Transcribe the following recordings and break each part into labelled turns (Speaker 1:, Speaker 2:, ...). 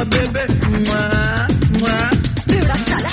Speaker 1: बेबे
Speaker 2: बेवड़ा साला।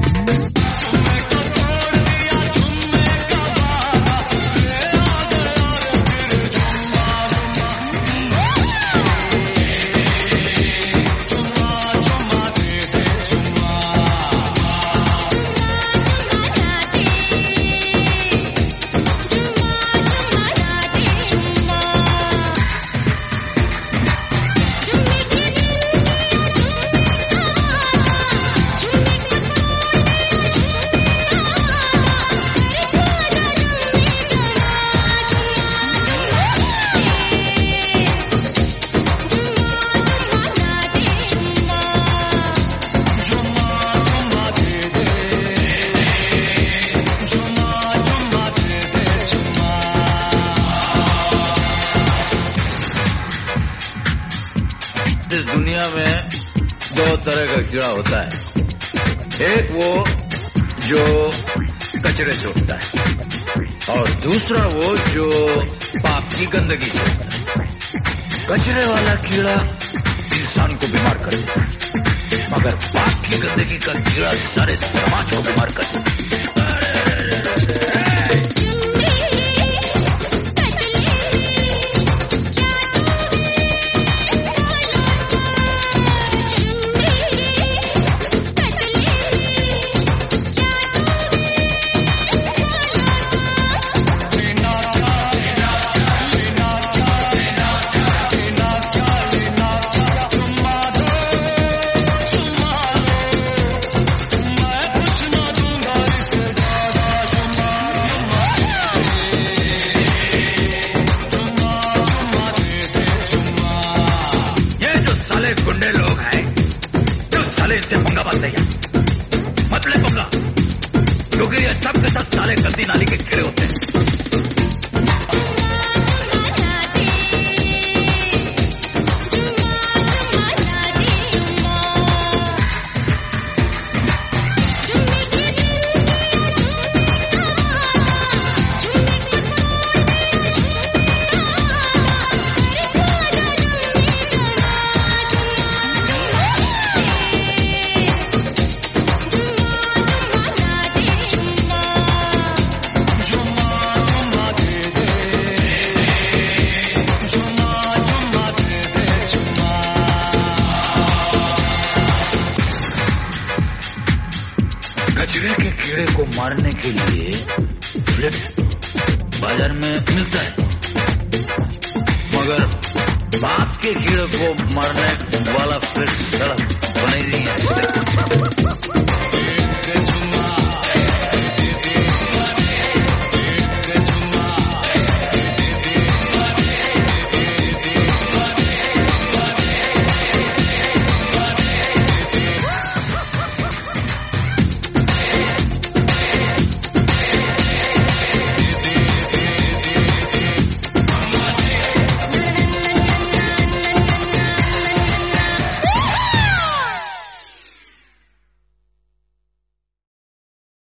Speaker 1: इस दुनिया में दो तरह का कीड़ा होता है, एक वो जो कचरे से उठता है और दूसरा वो जो पाप की गंदगी से उठता है। कचरे वाला कीड़ा इंसान को बीमार कर देता है, मगर पाप की गंदगी का कीड़ा सारे समाज को बीमार कर देता है। गुंडे लोग हैं जो साले इनसे पंगा मत लिया, मत ले पंगा, क्योंकि ये सब के सब साले गंदी नाली के कीड़े होते हैं। कचरे के कीड़े को मारने के लिए फ्लिट बाजार में मिलता है, मगर बाप के कीड़े को मारने वाला फ्लिट सड़क बनी नहीं है।